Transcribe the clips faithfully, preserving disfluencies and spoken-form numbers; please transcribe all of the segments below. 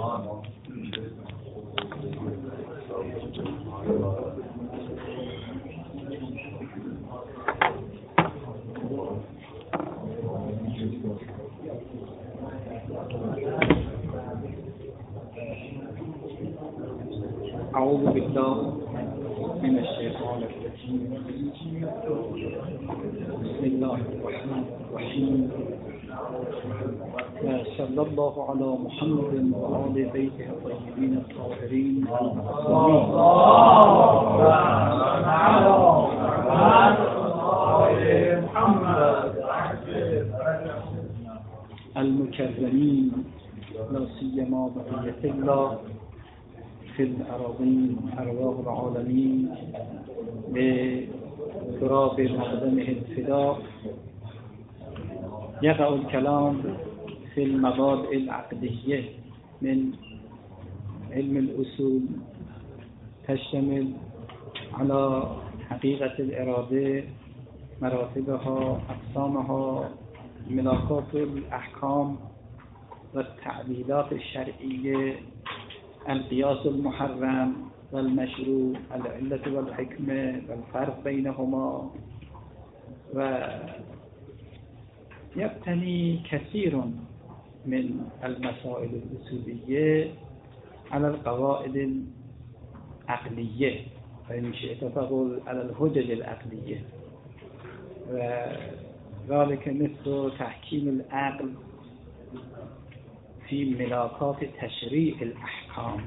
أعوذ بالله من الشيطان الرجيم. بسم الله الرحمن الرحيم. صلى الله على محمد وآل بيته الطيبين الطاهرين المكرمين، لا سيما بقية الله في الأراضين أرواح العالمين بتراب مقدمه الفداء. يقع الكلام في المبادئ العقدية من علم الأصول، تشتمل على حقيقة الإرادة، مراتبها، أقسامها، ملاكات الأحكام والتعليلات الشرعية، القياس المحرم والمشروع، العلة والحكمة والفرق بينهما، ويبتني كثير من المسائل الأصولية على القواعد العقلية، فإن شئت تقول على الحجج العقلية، وذلك مثل تحكيم العقل في ملاكات تشريع الأحكام،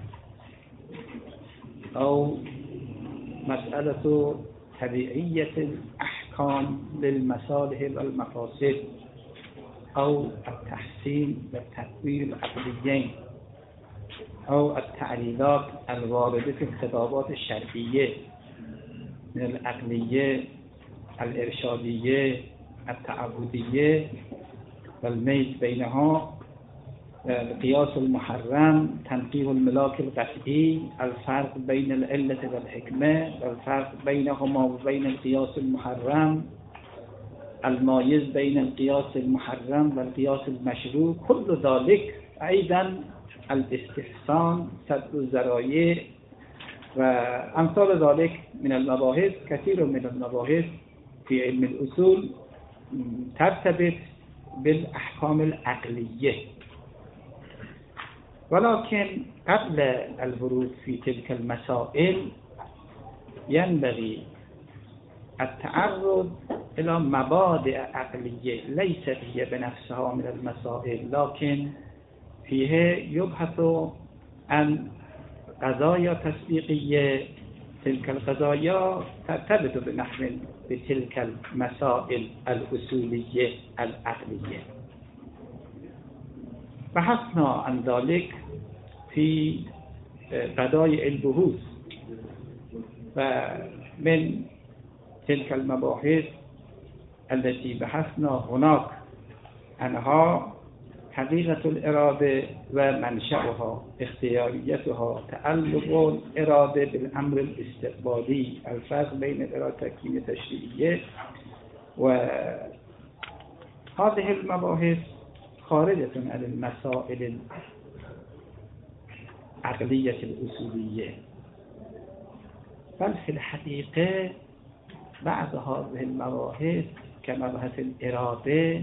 أو مسألة تبعية الأحكام للمصالح والمفاسد، أو التحسين والتطوير العقليين، أو التعليلات الواردة في الخطابات الشرعية من العقلية، الإرشادية، التعبدية، والميز بينها، القياس المحرم، تنقيح الملاك القطعي، الفرق بين العلة والحكمة، والفرق بينهما وبين القياس المحرم، المايز بين القياس المحرم والقياس المشروع، كل ذلك أيضا الاستحسان، سد الذرائع وأمثال ذلك من المباحث. كثير من المباحث في علم الأصول ترتبط بالأحكام العقلية، ولكن قبل الورود في تلك المسائل ينبغي التعرض إلى مبادئ عقلية ليست هي بنفسها من المسائل، لكن فيها يبحث عن قضايا تطبيقية. تلك القضايا ترتبط بنحو بتلك المسائل الأصولية العقلية. بحثنا عن ذلك في بدائع البحوث، ومن تلك المباحث التي بحثنا هناك عنها حقيقة الإرادة ومنشأها، اختياريتها، تعلق الإرادة بالأمر الاستقبالي، الفرق بين الإرادة التكوينية التشريعية، وهذه المباحث خارجة عن المسائل العقلية الأصولية، بل في الحقيقة بعض هذه المباحث كمبحث الإرادة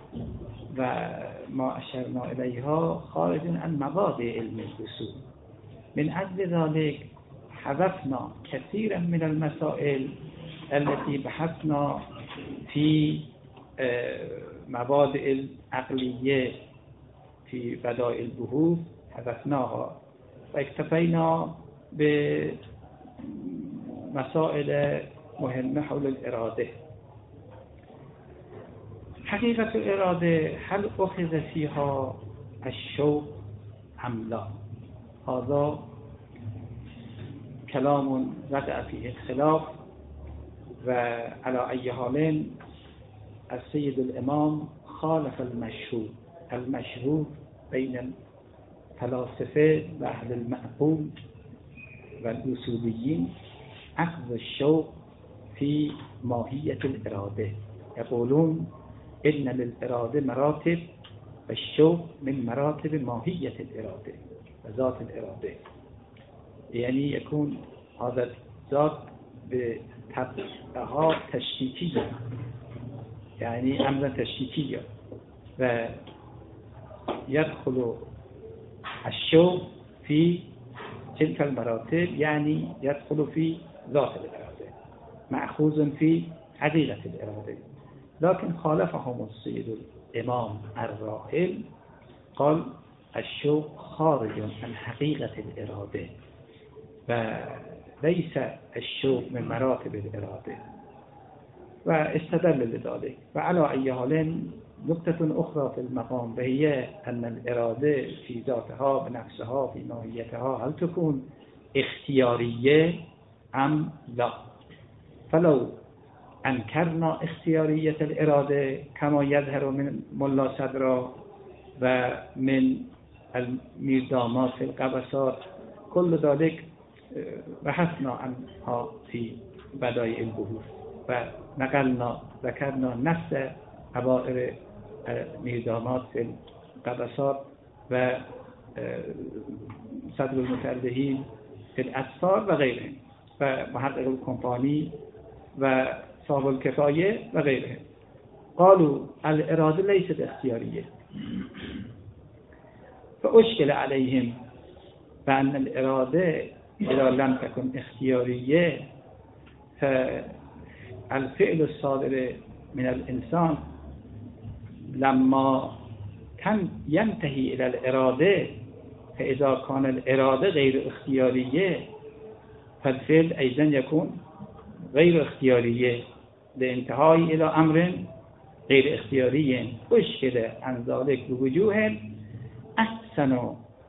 وما أشرنا إليها خارج عن مبادئ علم الأصول. من أجل ذلك حذفنا كثيرا من المسائل التي بحثنا في مبادئ العقلية في بدائع البحوث، حذفناها واكتفينا بمسائل مهمة حول الإرادة. حقيقة الإرادة، هل أخذ فيها الشوق أم لا؟ هذا كلام وقع فيه الخلاف، وعلى أي حال السيد الإمام خالف المشهور. المشهور بين الفلاسفة وأهل المعقول والأصوليين أخذ الشوق في ماهية الإرادة. يقولون إن للإرادة مراتب، والشوق من مراتب ماهية الإرادة، ذات الاراده، یعنی یکون هذا ذات به طبعها تشکیکی، یعنی امر تشکیکی و يدخل الشوق في تلك المراتب، يعني يدخل في ذات الإرادة مأخوذ في حقيقة الإرادة. لكن خالفهم السيد الإمام الراحل، قال الشوق خارج عن حقيقة الإرادة وليس الشوق من مراتب الإرادة، واستدل لذلك. وعلى أي حال نقطة أخرى في المقام وهي أن الإرادة في ذاتها بنفسها في ماهيتها هل تكون اختيارية أم لا؟ فلو أنكرنا اختيارية الإرادة كما يظهر من ملا صدرا ومن الميردامات في القبسات كل ذلك بحثنا عنها في بدائع البحوث ونقلنا ذكرنا نفس عبائر میردامات فی القبسات و صدر المتعلهین فی الاسفار و غیره و محقق الکمپانی و صاحب الکفایه و غیره. قالوا الاراده ليست اختیاریه فاشکل علیهم بأن الاراده اذا لم تكن اختیاریه فالفعل الصادر من الانسان لما كان ينتهي إلى الإرادة، فإذا كان الإرادة غير اختيارية فالفعل أيضا يكون غير اختيارية لانتهاء إلى أمر غير اختياري. أشكل عن ذلك بوجوه أحسن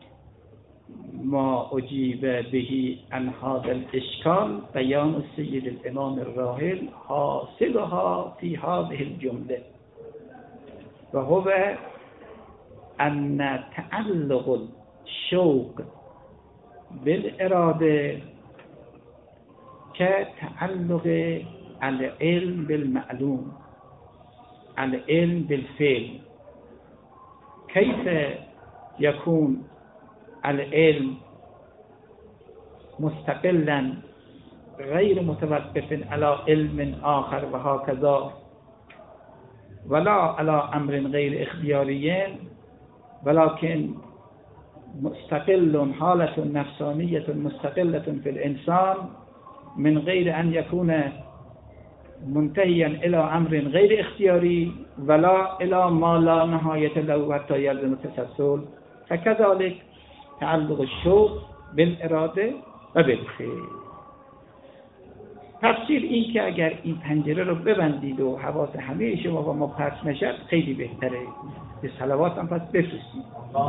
ما أجيب به عن هذا الإشكال بيان السيد الإمام الراحل حاصلها في هذه الجملة، وهو أن تعلق الشوق بالإرادة كتعلق العلم بالمعلوم، العلم بالفعل. كيف يكون العلم مستقلا غير متوقف على علم آخر وهكذا، ولا على أمر غير اختياري، ولكن مستقل حالة نفسانية مستقلة في الإنسان من غير أن يكون منتهيا إلى أمر غير اختياري ولا إلى ما لا نهاية له حتى يلزم التسلسل. فكذلك تعلق الشوق بالإرادة و بالفعل. تفسیر این که اگر این پنجره رو ببندید و حواس همه شما با ما پرس نشد خیلی بهتره. به صلوات هم پس بفرستید.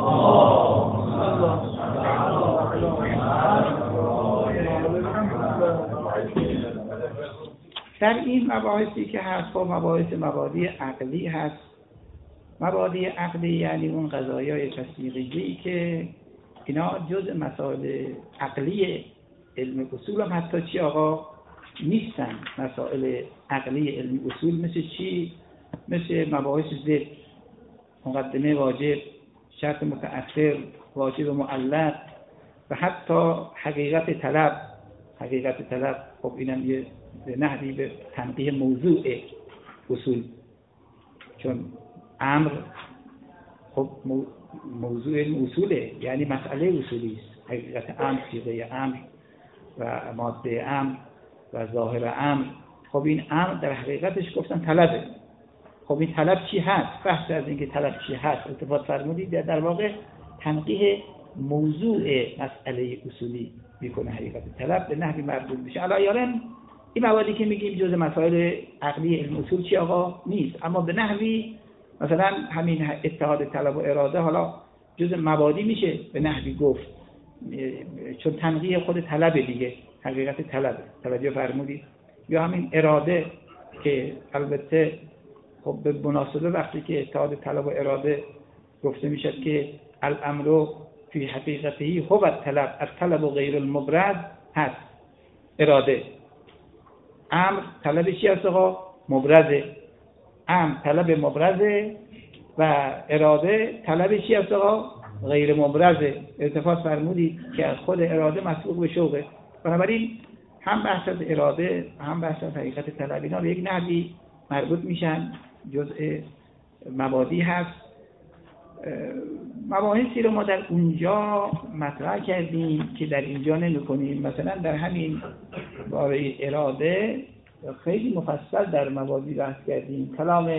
در این مباحثی که هست با مباحث مبادی عقلی هست. مبادی عقلی یعنی اون قضایای تصدیقی که اینا جز مسائل عقلی علم اصول هم حتی چی آقا نیستن. مسائل عقلی علمی اصول مثل چی؟ مثل مباحث ضد، مقدمه واجب، شرط متأخر، واجب معلق و حتی حقیقت طلب. حقیقت طلب خب اینم یه نحوی به تنقیح موضوع اصول، چون امر خب موضوع اصوله، یعنی مسئله اصولی است. حقیقت امر، صیغه امر و ماده امر و ظاهر امر. خب این امر در حقیقتش گفتن طلبه. خب این طلب چی هست؟ بحث از اینکه طلب چی هست التفات فرمودید در واقع تنقیح موضوع مسئله اصولی میکنه. حقیقت طلب به نحوی مربوط میشه. علایالم این موادی که میگیم جز مسائل عقلی علم اصول چی آقا نیست، اما به نحوی مثلا همین اتحاد طلب و اراده حالا جز مبادی میشه به نحوی گفت، چون تنقیح خود طلب دیگه، حقیقت طلب. توجه فرمودید؟ یا همین اراده که البته خب به مناسبه وقتی که اتحاد طلب و اراده گفته میشد که الامر فی حقیقته هو الطلب، الطلب و غیر المبرز هست اراده. امر طلب چی هست آقا؟ مبرزه. امر طلب مبرزه و اراده طلب چی هست آقا؟ غیر مبرز التفات فرمودید که از خود اراده مسبوق به شوقه. بنابراین هم بحث از اراده هم بحث از حقیقت طلب اینا به یک نحوی مربوط میشن، جزء مبادی هست. مباحثی رو ما در اونجا مطرح کردیم که در اینجا نمی‌کنیم. مثلا در همین باره اراده خیلی مفصل در مبادی بحث کردیم. کلام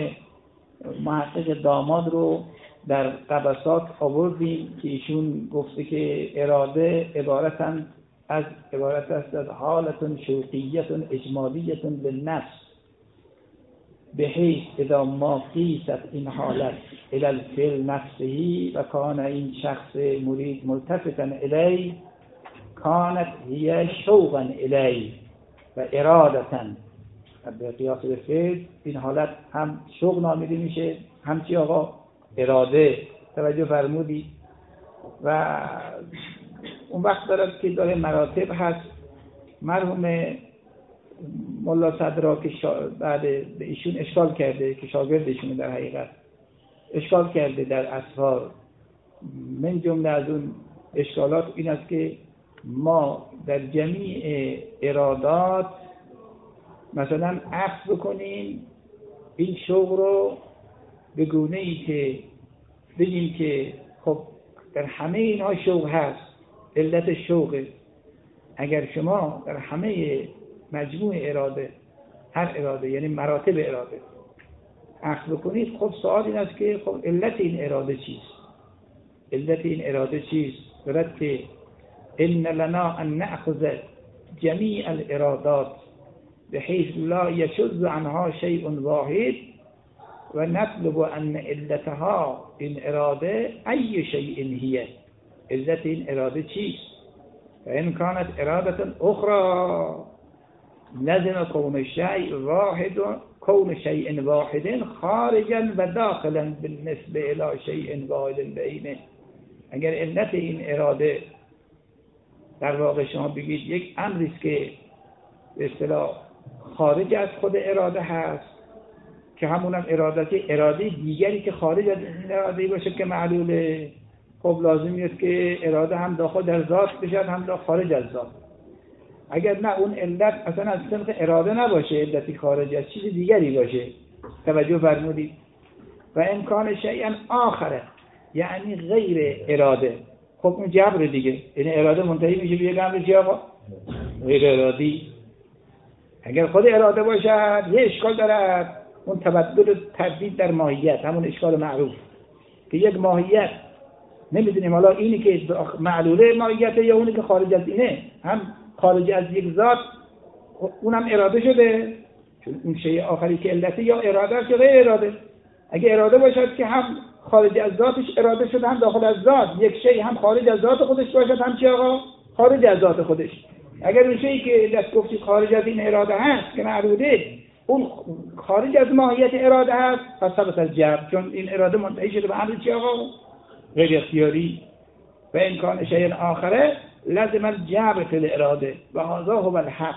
محقق داماد رو در قبسات آوردیم که ایشون گفته که اراده عبارتن از عبارت است از حالتون شوقیتون اجمالیتون للنفس بحیث اذا ما قیست این حالت الى الفعل نفسه و کان این شخص مرید ملتفتا الی کانت هی شوقا الی و ارادتا. به قیاس به فعل این حالت هم شوق نامیده میشه هم چی آقا اراده. توجه فرمودی؟ و اون وقت دارد که داره مراتب هست. مرحوم مولا صدرا که شا... بعد به ایشون اشکال کرده که شاگردشونه در حقیقت اشکال کرده در اسرار. من جمله از اون اشکالات این است که ما در جمیع ارادات مثلا عکس بکنیم این شوق رو به گونه ای که بگیم که خب در همه اینها شوق هست، علت شوقه. اگر شما در همه مجموع اراده، هر اراده یعنی مراتب اراده عکس بکنید، خب سوال این است که خب علت این اراده چیست؟ علت این اراده چیست؟ برد که ان لنا ان نأخذ جمیع الارادات بحيث لا يشذ عنها شيء واحد و نطلب ان علتها این اراده ای شیء هي. علت این اراده چیست؟ و ان كانت اراده اخرى لازم كون شيء واحد كون شيء واحد خارجا و داخلا بالنسبه الى شيء واحد بینه. اگر علت این اراده در واقع شما بگید یک امری است که به اصطلاح خارج از خود اراده هست که همونم اراده اراده دیگری که خارج از این اراده باشه که معلوله، خب لازمی است که اراده هم داخل در ذات بشه هم داخل خارج از ذات. اگر نه اون علت اصلا از سمت اراده نباشه، علتی خارج از چیز دیگری باشه. توجه فرمودید؟ و امکان شیئا آخره یعنی غیر اراده. خب اون جبر دیگه، یعنی اراده منتهی میشه به یک امر چی آقا؟ غیر ارادی. اگر خود اراده باشد یه اشکال دارد، اون تبدل تبدیل در ماهیت، همون اشکال معروف که یک ماهیت نمیدونیم حالا اینی که معلوله ماهیته یا اونی که خارج از اینه، هم خارج از یک ذات اونم اراده شده، چون اون شیء آخری که علته یا اراده شده غیر اراده. اگه اراده باشد که هم خارج از ذاتش اراده شده هم داخل از ذات، یک شیء هم خارج از ذات خودش باشد هم چی آقا؟ خارج از ذات خودش. اگر اون شیئی که دست گفتید خارج از این اراده هست که معروده، اون خارج از ماهیت اراده هست، پس ثبت از جبر، چون این اراده منتهی شده به امر چی آقا؟ غیر اختیاری. و امکان شیء آخره لازم الجبر فی الاراده و هذا هو الحق.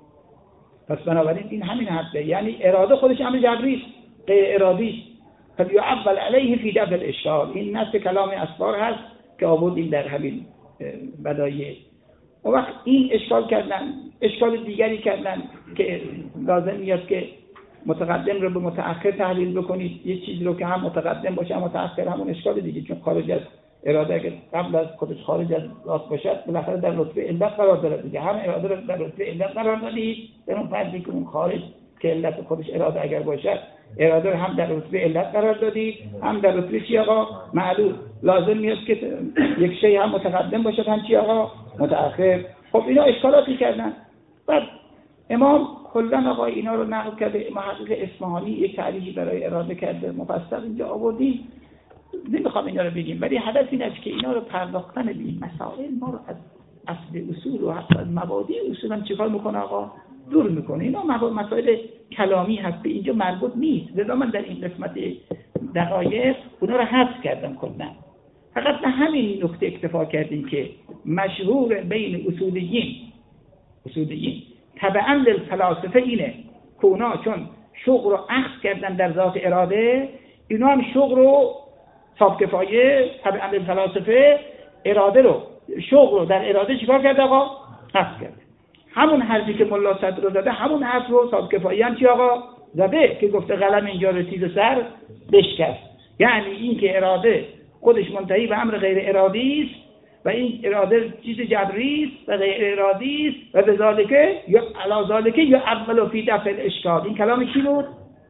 پس بنابراین این همین حقه، یعنی اراده خودش امر جبری است، غیر ارادی است. فلیعول علیه فی دفع الاشکال. این نص کلام اسفار هست که آوردیم در همین بدایع. و وقت این اشکال کردن، اشکال دیگری کردن که لازم میاد که متقدم رو به متأخر تحلیل بکنید. یه چیزی رو که هم متقدم باشه هم متأخر، همون اشکال دیگه، چون خارج از اراده که قبل از خودش خارج از ذات باشد بالاخره در رتبه علت قرار داره دیگه. هم اراده رو در رتبه علت قرار دادید، در اون فرضی که اون خارج که علت خودش اراده اگر باشد، اراده رو هم در رتبه علت قرار دادید هم در رتبه چی آقا؟ معلول. لازم میاد که یک شی هم متقدم باشد هم چی آقا؟ متأخر. خب اینا اشکالاتی کردن. بعد امام کلا آقا اینا رو نقل کرده. محقق اصفهانی یک تعریفی برای اراده کرده مفصل اینجا آوردیم. نمیخوام اینا رو بگیم، ولی هدف این است که اینا رو پرداختن به این مسائل ما رو از اصل اصول و حتی از مبادی اصول هم چیکار میکنه آقا؟ دور میکنه. اینا مسائل کلامی هست، به اینجا مربوط نیست. لذا من در این قسمت دقایق اونا رو حذف کردم کلا. فقط به همین نکته اکتفا کردیم که مشهور بین اصولیین اصولیین تبعاً للفلاسفه اینه که اونا چون شوق رو اخذ کردن در ذات اراده، اینا هم شوق رو صاحب کفایه طبعا فلاسفه اراده رو شوق رو در اراده چیکار کرد آقا؟ حذف کرد. همون حرفی که ملا صدر رو زده همون حرف رو صاحب کفایه هم چی آقا؟ زده که گفته قلم اینجا رسید و سر بشکست. یعنی این که اراده خودش منتهی به امر غیر ارادی است و این اراده چیز جبری است و غیر ارادی است و بذالک یا علی ذالک یا اول فی دفع الاشکال. این کلام کی بود؟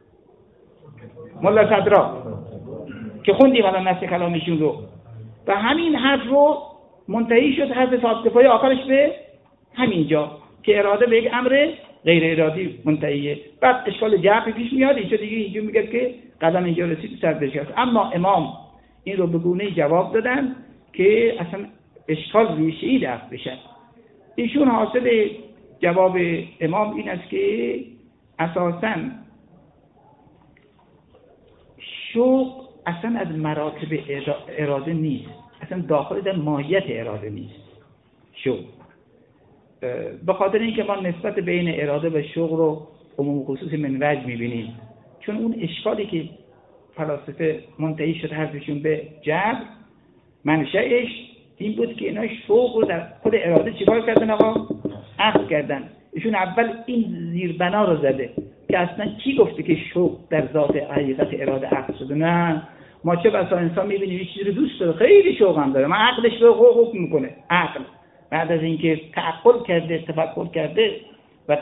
ملا صدر که خوندیم الان نص کلامشون رو و همین حرف رو منتهی شد حرف صاحب کفایه آخرش به همینجا که اراده به یک امر غیر ارادی منتهیه. بعد اشکال جبر پیش میاد اینجا دیگه اینجا میگه که قدم اینجا رسید سر بشکست. اما امام این رو به گونه‌ای جواب دادن که اصلا اشکال ریشه‌ای دفع بشه. ایشون حاصل جواب امام این است که اساساً شوق اصلا از مراتب اراده نیست، اصلا داخل در ماهیت اراده نیست شوق. به خاطر اینکه ما نسبت بین اراده و شوق رو عموم خصوص من وجه میبینیم، چون اون اشکالی که فلاسفه منتهی شد حرفشون به جبر منشأش این بود که اینا شوق رو در خود اراده چیکار کردن آقا؟ عقل کردن. ایشون اول این زیربنا رو زده که اصلا کی گفته که شوق در ذات حقیقت اراده عقل شده؟ نه، ما چه بسا انسان میبینیم یه چیزی رو دوست داره، خیلی شوق هم داره، ما عقلش رو حکم میکنه. عقل بعد از اینکه تعقل کرده، تفکر کرده و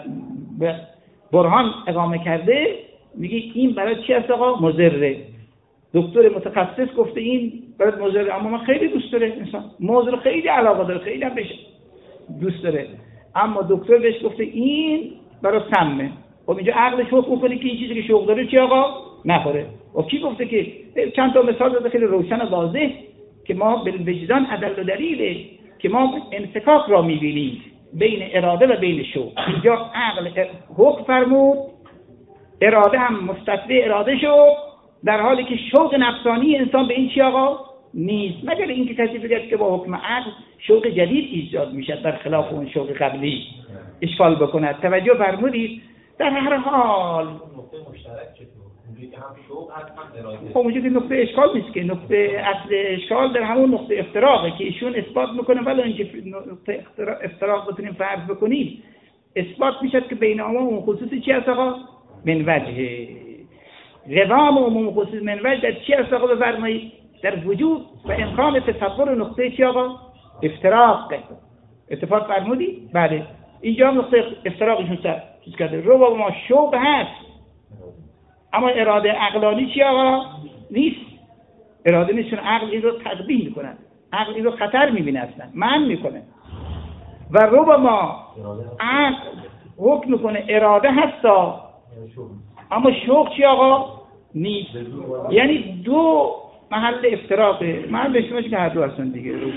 برهان اقامه کرده میگه این برای چی است آقا؟ مضره. دکتر متخصص گفته این برای مضره، اما من خیلی دوست داره انسان، موضوع خیلی علاقه داره، خیلی هم بشه دوست داره، اما دکتر بهش گفته این برای سمه. خب اینجا عقلش حکم میکنه که این چیزی که شوق داره چی آقا؟ نخوره. و کی گفته که چند تا مثال داده خیلی روشن و واضح که ما بالوجدان عدل و دلیله که ما انفکاک را میبینیم بین اراده و بین شوق. اینجا عقل حکم فرمود، اراده هم مستتبع اراده شد، در حالی که شوق نفسانی انسان به این چی آقا؟ نیست. مگر اینکه کسی بگه که با حکم عقل شوق جدید ایجاد میشد در خلاف اون شوق قبلی اشکال بکند. توجه فرمودید؟ در هر حال نقطه مشترک چطور؟ اونجوری که هم شوق هست هم اراده. خب اونجوری که نقطه اشکال نیست که، نقطه اصل اشکال در همون نقطه افتراقه که ایشون اثبات میکنه، ولی اینکه نقطه افتراق بتونیم فرض بکنیم اثبات میشد که بین عموم خصوصی چی هست آقا؟ من وجه. قوام عموم خصوص من وجه در چی هست آقا؟ بفرمایید در وجود و امکان تصور نقطه چی آقا؟ افتراق. اتفاق فرمودی؟ بله. اینجا هم نقطه افتراقشون سر چیز کرده. رو با ما شوق هست اما اراده عقلانی چی آقا؟ نیست. اراده نیست، چون عقل این رو تقبیح میکنن، عقل این رو خطر میبینه، اصلا من میکنه. و رو با ما عقل حکم میکنه اراده هستا اما شوق چی آقا؟ نیست. یعنی دو محل افتراقه. محل به شما که هر دو هستن دیگه. اراده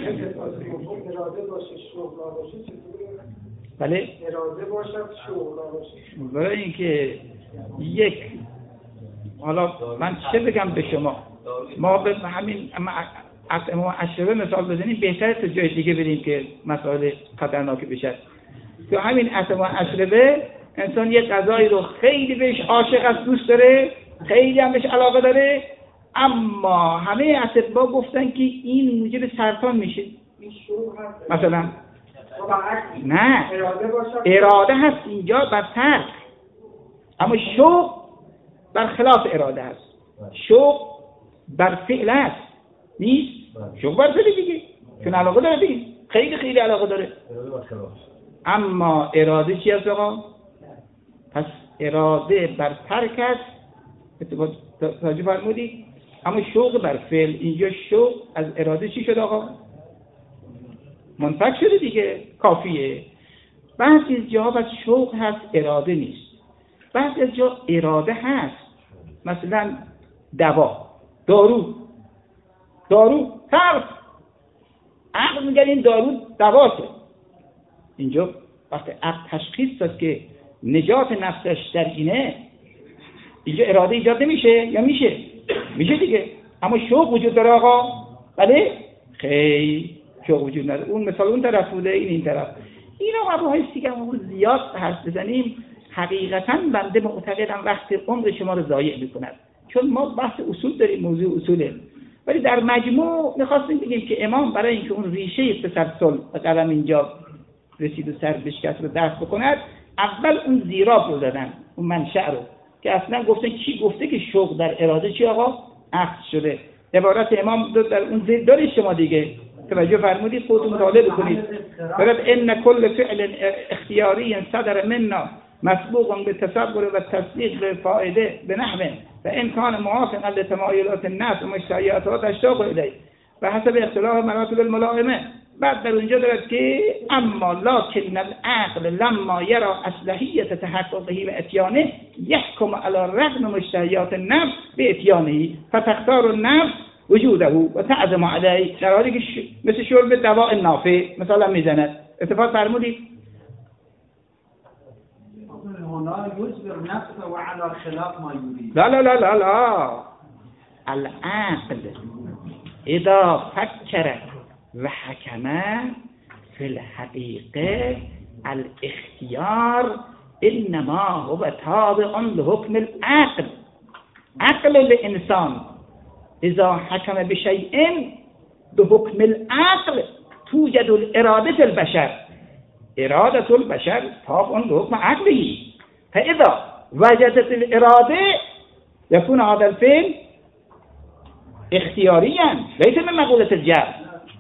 باشه شوق نباشه چطوره؟ بله؟ اراده باشد شوق نباشه. برای اینکه یک، حالا من چه بگم به شما، ما به همین از امام اشربه مثال بزنیم بهتره تا جای دیگه بریم که مسائل خطرناک بشه. تو همین از امام اشربه انسان یک غذایی رو خیلی بهش عاشق است، دوست داره، خیلی هم بهش علاقه داره، اما همه اطباء گفتن که این موجب سرطان میشه. مثلا نه، اراده هست اینجا بر ترک، اما شوق بر خلاف اراده هست. شوق بر فعل است، نیست. شوق بر فعل دیگه، چون علاقه داره دیگه، خیلی خیلی علاقه داره. اما اراده چی هست آقا؟ پس اراده بر ترک است، توجه فرمودی؟ اما شوق بر فعل. اینجا شوق از اراده چی شد آقا؟ منفک شده دیگه، کافیه. بعضی از جاها بس شوق هست اراده نیست، بعضی از جا اراده هست. مثلا دوا، دارو، دارو ترس، عقل میگه این دارو دواشه. اینجا وقتی عقل تشخیص داد که نجات نفسش در اینه، اینجا اراده ایجاد نمیشه یا میشه؟ میشه دیگه. اما شوق وجود داره آقا؟ بله؟ خیلی شوق وجود نداره. اون مثال اون طرف بوده، این این طرف. اینا مباحثی که ما زیاد حرف بزنیم حقیقتاً بنده معتقدم وقت عمر شما رو ضایع میکند، چون ما بحث اصول داریم، موضوع اصوله. ولی در مجموع میخواستیم بگیم که امام برای اینکه اون ریشه تسلسل به قلم اینجا رسید و سر بشکست رو درک بکند، اول اون زیراب رو زدن، اون منشأ رو، که اصلا گفتن کی گفته که شوق در اراده چی آقا اخذ شده. عبارت امام در اون زید دارید شما دیگه توجه فرمودید، خودتون مطالعه بکنید. فرد ان کل فعل اختیاری صدر منا مسبوق به تصور و تصدیق به فائده به نحو و ان کان موافقا لتمایلات النفس و مشتهیاتها تشتاق الیه و حسب اختلاف مراتب الملائمه. بعد در اونجا دارد که اما لکن العقل لما یرى اصلحیت تحققه و اتیانه یحکم علی رغم مشتهیات النفس به اتیانه فتختار النفس وجوده و تعظم علیه، در حالی که ش... مثل شرب دواء نافع مثلا میزند. اتفاق فرمودید؟ هنا يجبر نفسه وعلى خلاف ما يريد. لا لا لا لا لا العقل اذا فكر وحكم في الحقيقة الاختيار انما هو تابع لحكم العقل. عقل الانسان اذا حكم بشيء بحكم العقل توجد الإرادة البشر. إرادة البشر تابع لحكم عقله، فإذا وجدت الإرادة يكون هذا الفعل اختياريا ليس من مقولة الجهل.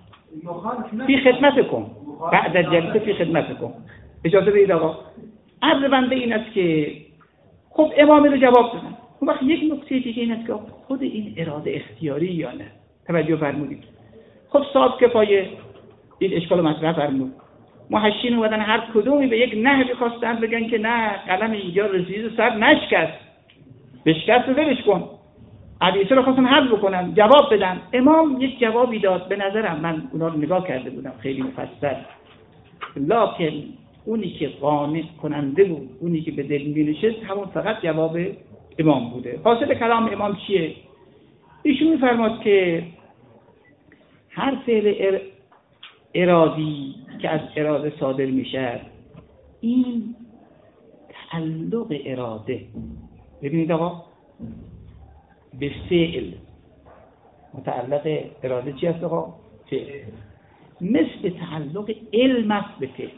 في خدمتكم بعد الجلسه في خدمتكم. اجازه بدید آقا، عرض بنده این است که خب امام رو جواب دادن. اون وقت یک نکته دیگه این است که خود این اراده اختیاری یا نه؟ توجه فرمودید. خب صاحب کفایه این اشکال مطرح فرمود. محشین اومدن هر کدومی به یک نحوی خواستن بگن که نه قلم اینجا رسید و سر نشکست، بشکست و ولش کن. حدیثه رو خواستن حل بکنن، جواب بدن. امام یک جوابی داد، به نظرم من اونا رو نگاه کرده بودم خیلی مفصل، لکن اونی که قانع کننده بود، اونی که به دل می‌نشست همون فقط جواب امام بوده. حاصل کلام امام چیه؟ ایشون می‌فرماد که هر فعل ار... ارادی که از اراده صادر میشه، این تعلق اراده، ببینید آقا، به فعل متعلق اراده چی هست آقا؟ فعل. مثل تعلق علم است به فعل.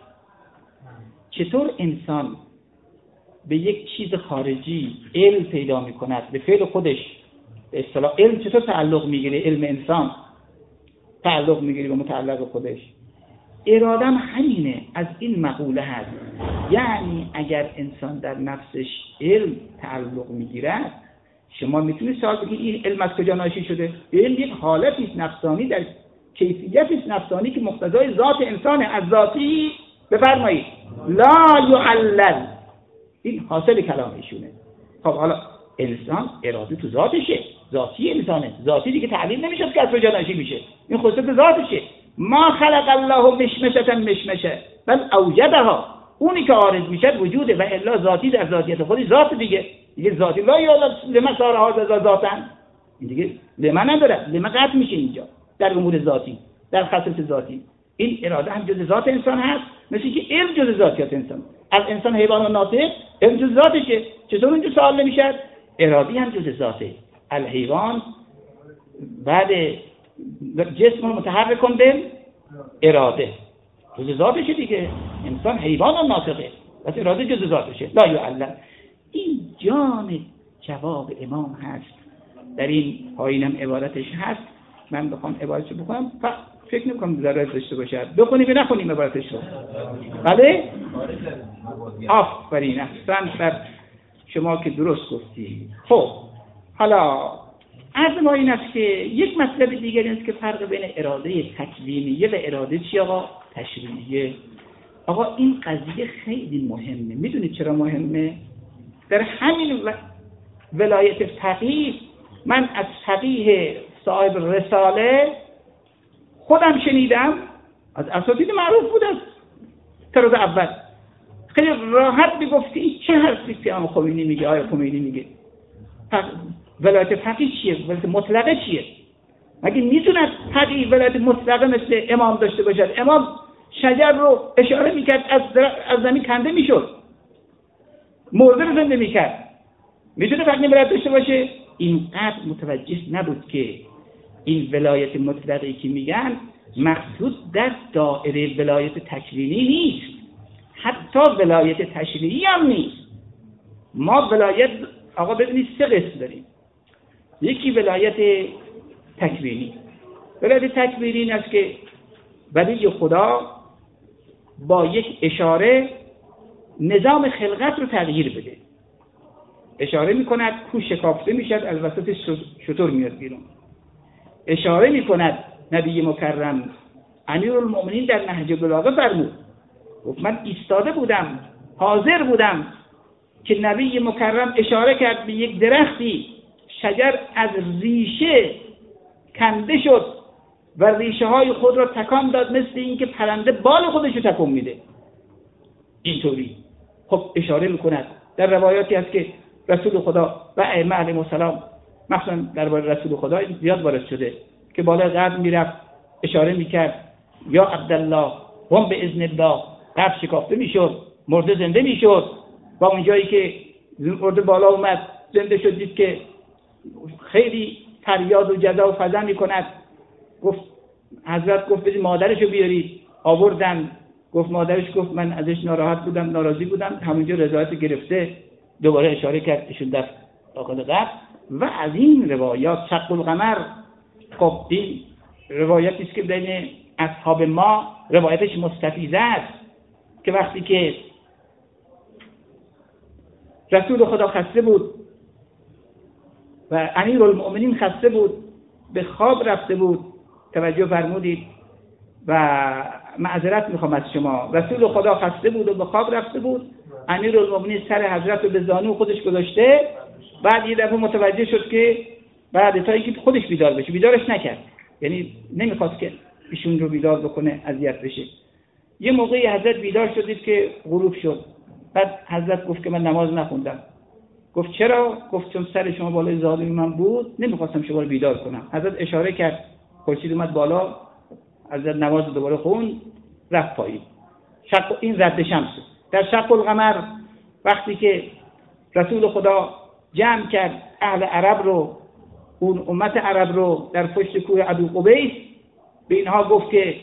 چطور انسان به یک چیز خارجی علم پیدا می کند به فعل خودش، به اصطلاح علم چطور تعلق میگیره؟ علم انسان تعلق میگیره به متعلق خودش. اراده هم همینه، از این مقوله هست. یعنی اگر انسان در نفسش علم تعلق میگیرد، شما میتونید سوال بگید این علم از کجا ناشی شده؟ علم یک حالتی نفسانی در کیفیتی نفسانی که مقتضای ذات انسان از ذاتی بفرمایید لا یعلل. این حاصل کلام ایشونه. خب حالا انسان اراده تو ذاتشه، ذاتی انسانه، ذاتی دیگه تعلیم نمیشه که از کجا ناشی میشه، این خصوصیت ذاتشه. ما خلق الله مشمشة مشمشه بل اوجدها. اونی که عارض میشه وجوده و الا ذاتی در ذاتیت خودش ذات دیگه دیگه ذاتی لا یعلم لما صار هذا ذاتن، این دیگه لما نداره، لما قطع میشه اینجا در امور ذاتی، در خصوص ذاتی. این اراده هم جز ذات انسان هست، مثل که علم جز ذاتیات انسان. از انسان حیوان و ناطق علم جز ذاتشه. چطور اینجا سوال نمیشه؟ ارادی هم جز ذاته. الحیوان بعد جسم متحرک کنده اراده جز ذاتشه دیگه. انسان حیوان و ناطقه بس اراده جز ذاتشه. لا یعلم. این جان جواب امام هست. در این پایینم عبارتش هست. من بخوام عبارتش بکنم فکر نمی‌کنم ضرورت داشته باشه. بخونیم یا نخونیم عبارتش رو؟ بله؟ آفرین، احسن بر شما که درست گفتی. خب حالا عرض ما این است که یک مطلب دیگری است که فرق بین اراده تکوینیه و اراده چی آقا؟ تشریعیه. آقا این قضیه خیلی مهمه. میدونید چرا مهمه؟ در همین ولایت فقیه، من از فقیه صاحب رساله خودم شنیدم، از اساتید معروف بود از طراز اول، خیلی راحت میگفتی این چه حرفی که امام خمینی میگه، آیا خمینی میگه ولایت فقیه چیه؟ ولایت مطلقه چیه؟ مگه میتونه فقیه ولایت مطلقه مثل امام داشته باشد؟ امام شجر رو اشاره میکرد از, از زمین کنده میشد، مرده رو زنده میکرد. میتونه فقیه ولایت داشته باشه؟ اینقدر متوجه نبود که این ولایت مطلقی که میگن مقصود در دایره ولایت تکوینی نیست، حتی ولایت تشریعی هم نیست. ما ولایت آقا ببینید سه قسم داریم. یکی ولایت تکوینی. ولایت تکوینی این است که ولی خدا با یک اشاره نظام خلقت رو تغییر بده. اشاره میکند کو شکافته میشد، از وسط شتر میاد بیرون. اشاره میکند نبی مکرم امیرالمؤمنین در نهج بلاغه فرمود، گفت من ایستاده بودم، حاضر بودم که نبی مکرم اشاره کرد به یک درختی، شجر از ریشه کنده شد و ریشه های خود را تکان داد، مثل این که پرنده بال خودش رو تکون میده. اینطوری خب اشاره میکند. در روایاتی هست که رسول خدا و ائمه علیهم السلام مثلا درباره رسول خدا زیاد وارد شده که بالا قبر میرفت اشاره میکرد یا عبدالله قم به اذن الله، قبر شکافته میشد، مرده زنده میشد. و اون جایی که مرده بالا اومد زنده شد، دید که خیلی فریاد و جزا و فضا میکند. گفت حضرت گفت بدید مادرشو بیارید. آوردن. گفت مادرش گفت من ازش ناراحت بودم، ناراضی بودم. همونجا رضایت گرفته. دوباره اشاره کرد ایشون در داخل قبر. و از این روایات شق القمر، خب این روایتی است که بین اصحاب ما روایتش مستفیضه است که وقتی که رسول خدا خسته بود و امیرالمؤمنین خسته بود، به خواب رفته بود، توجه فرمودید، و معذرت میخوام از شما، رسول خدا خسته بود و به خواب رفته بود، امیرالمؤمنین سر حضرت رو به زانو خودش گذاشته، بعد یه دفعه متوجه شد که بعد تا اینکه خودش بیدار بشه، بیدارش نکرد، یعنی نمیخواست که ایشون رو بیدار بکنه، اذیت بشه. یه موقعی حضرت بیدار شدید که غروب شد. بعد حضرت گفت که من نماز نخوندم. گفت چرا؟ گفت چون سر شما بالای زانوی من بود، نمیخواستم شما رو بیدار کنم. حضرت اشاره کرد، خورشید اومد بالا، حضرت نماز دوباره خوند، رفت پایین. شق این رد شمس. در شق القمر وقتی که رسول خدا جمع کرد اهل عرب رو، اون امت عرب رو در پشت کوه ابوقبیس، به اینها گفت که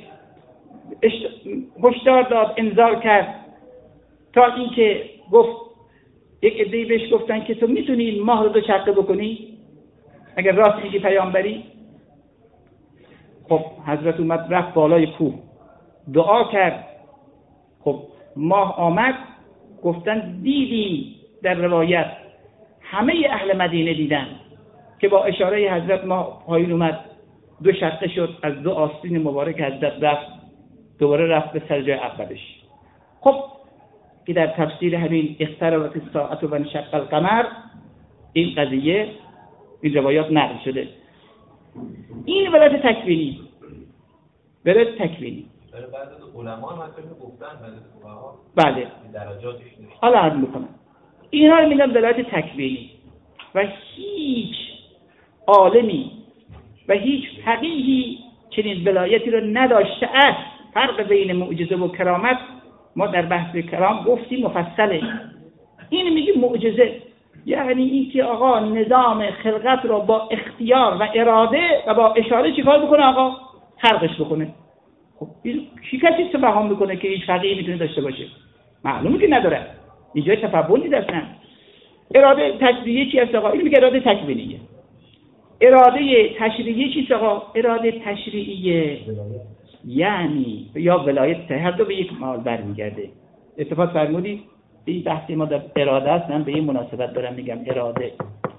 هشدار داد، انذار کرد، تا اینکه گفت یک عده‌ای بهش گفتن که تو میتونی این ماه رو دو شقه بکنی اگر راست میگی پیامبری؟ خب حضرت اومد رفت بالای کوه، دعا کرد. خب ماه آمد. گفتن دیدی، در روایت همه اهل مدینه دیدن که با اشاره حضرت ماه پایین اومد، دو شقه شد، از دو آستین مبارک حضرت رفت، دوباره رفت به سر جای اولش. خب که در تفسیر همین اقتربت الساعة و انشق القمر این قضیه، این روایات نقل شده. این ولایت تکوینی، ولایت تکوینی. بعد از علما هم حتی گفتن بله درجاتش نیست. حالا عرض میکنم اینا رو میگن ولایت تکوینی، و هیچ عالمی و هیچ فقیهی چنین ولایتی رو نداشته است. فرق بین معجزه و کرامت ما در بحث کرام گفتیم مفصله. این میگه معجزه یعنی این که آقا نظام خلقت رو با اختیار و اراده و با اشاره چیکار بکنه؟ آقا خلقش بکنه. خب کی کسی تفهم میکنه که هیچ فقیهی میتونه داشته باشه؟ معلومه که نداره. اینجا تفاوتی داشتن. اراده تشریعی چی است آقا؟ این میگه اراده تکوینیه. اراده تشریعی چی است آقا؟ اراده تشریعیه یعنی یا ولایت، هر دو به یک معال برمیگرده. اتفاق فرمودی این بحثی ما در اراده است، من به این مناسبت دارم میگم اراده.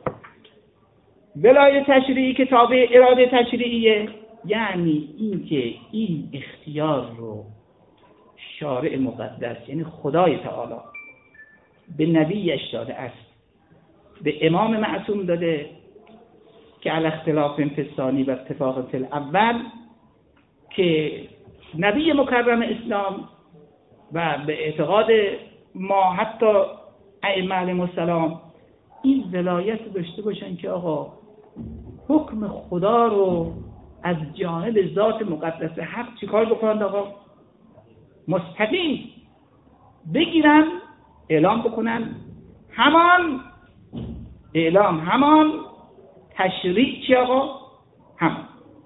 ولایت تشریعی که تابع اراده تشریعیه یعنی این که این اختیار رو شارع مقدس یعنی خدای تعالی به نبیش داده است، به امام معصوم داده که علی اختلاف فی الثانی و اتفاق فی الاول، که نبی مکرم اسلام و به اعتقاد ما حتی ائمه علیهم السلام این ولایت داشته باشن که آقا حکم خدا رو از جانب ذات مقدس حق چیکار بکنند؟ آقا مستقیم بگیرن، اعلام بکنن، همان اعلام، همان تشریع چی آقا؟ هم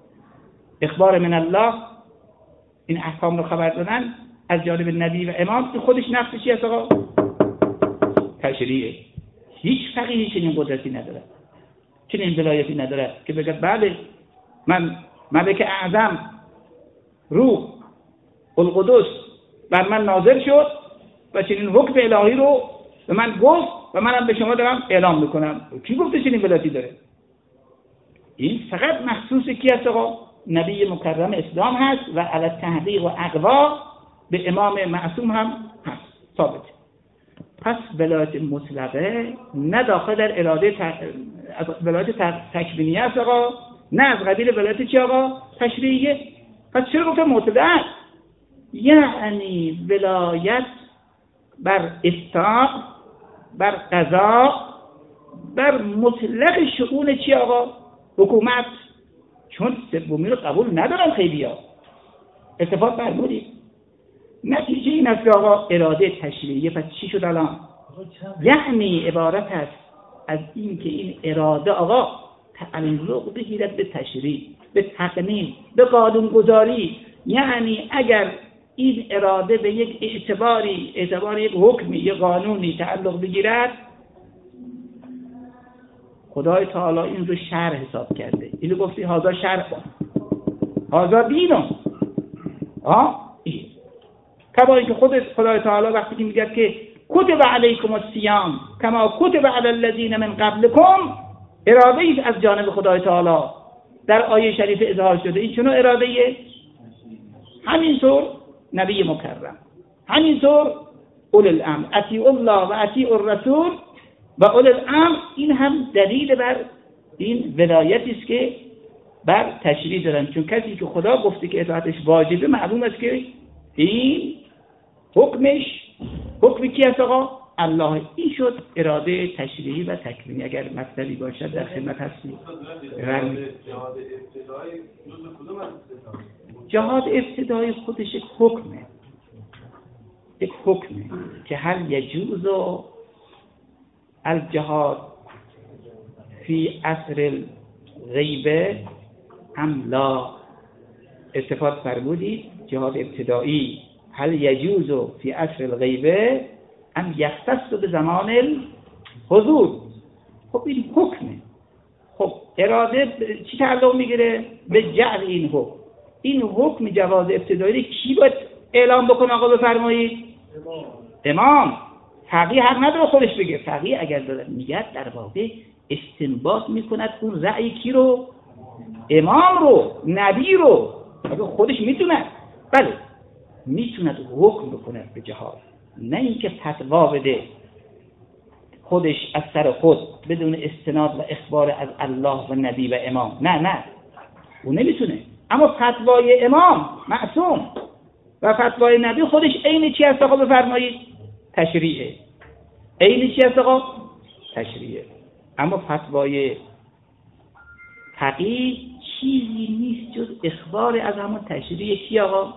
اخبار من الله، این احکام رو خبر دادن از جانب نبی و امام، این خودش نفس چی است آقا؟ تشریعه. هیچ فقیهی چنین قدرتی نداره، چنین ولایتی نداره که بگه بله من ملک اعظم روح القدس بر من نازل شد و چنین حکم الهی رو به من گفت و منم به شما دارم اعلام میکنم. کی گفته چنین ولایتی داره؟ این فقط مخصوص کی است آقا؟ نبی مکرم اسلام هست و علی تحقیق و اقوا به امام معصوم هم هست ثابت. پس ولایت مطلقه نه داخل در اراده ت... ولایت تکوینیه است آقا، نه از قبیل ولایت چی آقا؟ تشریعیه. پس چرا گفته مطلق؟ یعنی ولایت بر افتاق، بر قضا، بر مطلق شؤون چی آقا؟ حکومت. چون سومی رو قبول ندارن خیلی ها. اتفاق فرمودید. نتیجه این است که آقا اراده تشریعیه. پس چی شد الان؟ یعنی عبارت است از این که این اراده آقا تعلق بگیرد به تشریع، به تقنین، به قانونگذاری. یعنی اگر این اراده به یک اعتباری اعتبار یک حکمی، یک قانونی تعلق بگیرد، خدای تعالی این رو شرع حساب کرده. اینو گفتی هذا شرع، هذا دین. ها این کما اینکه خود خدای تعالی وقتی که میگه که کتب علیکم الصیام کما کتب علی الذین من قبلکم، اراده ای از جانب خدای تعالی در آیه شریف اظهار شده. این چنو اراده ایه؟ همینطور نبی مکرم، همینطور اول الامر، اطیعوا الله و اطیعوا الرسول و اول الامر. این هم دلیل بر این ولایتی است که بر تشریع دارن. چون کسی که خدا گفته که اطاعتش واجبه، معلوم است که این حکمش حکم کی است آقا؟ الله. این شد اراده تشریعی و تکوینی. اگر مطلبی باشد در خدمت هستیم. جهاد ابتدایی خودش یک حکمه، یک حکمه که هل یجوز الجهاد فی عصر الغیبه ام لا. اتفاق فرمودید جهاد ابتدایی هل یجوز فی عصر الغیبه ام یختص به زمان الحضور. خب این حکمه. خب اراده چی تعلق میگیره؟ به جعل این حکم. این حکم جواز ابتدایی کی باید اعلام بکنه آقا؟ بفرمایید امام. فقیه حق نداره خودش بگه. فقیه اگر داره میگه در واقع استنباط میکند اون رأی کی رو؟ امام رو، نبی رو. اگه خودش میتونه، بله میتونه حکم بکنه به جهاد، نه اینکه فتوا بده خودش از سر خود بدون استناد و اخبار از الله و نبی و امام. نه نه اون نمیتونه. اما فتوای امام معصوم و فتوای نبی خودش عین چی هست آقا؟ بفرمایید تشریعه. عین چی هست آقا؟ تشریعه. اما فتوای فقیه چیزی نیست جز اخبار از همون تشریع کی آقا؟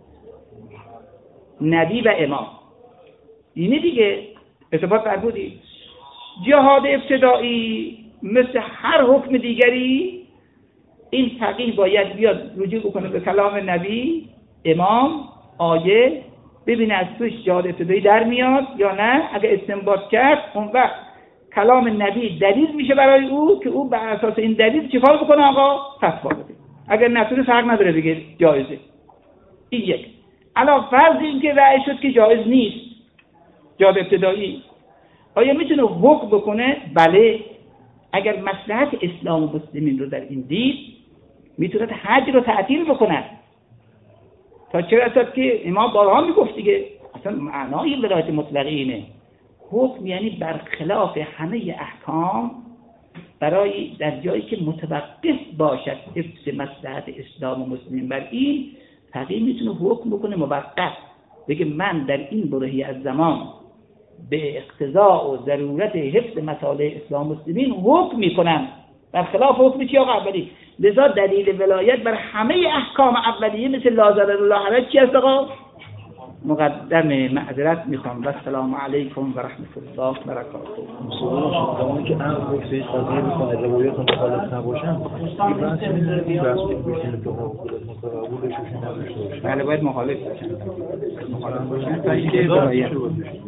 نبی و امام. اینه دیگه. اتفاق فرمودید جهاد ابتدایی مثل هر حکم دیگری این فقیه باید بیاد رجوع بکنه به کلام نبی، امام، آیه، ببینه از توش جهاد ابتدایی در میاد یا نه. اگه استنباط کرد اون وقت کلام نبی دلیل میشه برای او که او بر اساس این دلیل چیکار بکنه آقا؟ فتوا بده. اگر نتونه فرق نداره دیگه جایزه. این یک. علاوه فرض این که رأی شد که جایز نیست جهاد ابتدایی، آیا میتونه حکم بکنه؟ بله. اگر مصلحت اسلام و مسلمین رو در این دید میتونه حج رو تعطیل بکنه. تا چه رسد که امام بارها میگفت دیگه اصلا معنای ولایت مطلقه اینه. حکم یعنی برخلاف همه احکام برای در جایی که متوقف باشد حفظ مصلحت اسلام و مسلمین بر این، فقیه میتونه حکم بکنه موقت، بگه من در این برهه از زمان به اقتضاء و ضرورت حفظ مصالح اسلام و مسلمین حکم میکنم برخلاف حکم چی آقا؟ اولی. لذا دلیل ولایت بر همه احکام اولیه مثل لا ضرر ولا حرج چی است آقا؟ مقدم معذرت میخوام و السلام علیکم و رحمت الله و برکاته. زمانی که امر گفته قضیه میکنه روایات مخالف نباشن این بحث میذاره این بحث بشینه که قبولش بشه نداشته باشه. بله باید مخالف باشن مخالف باشن تا اینکه روایت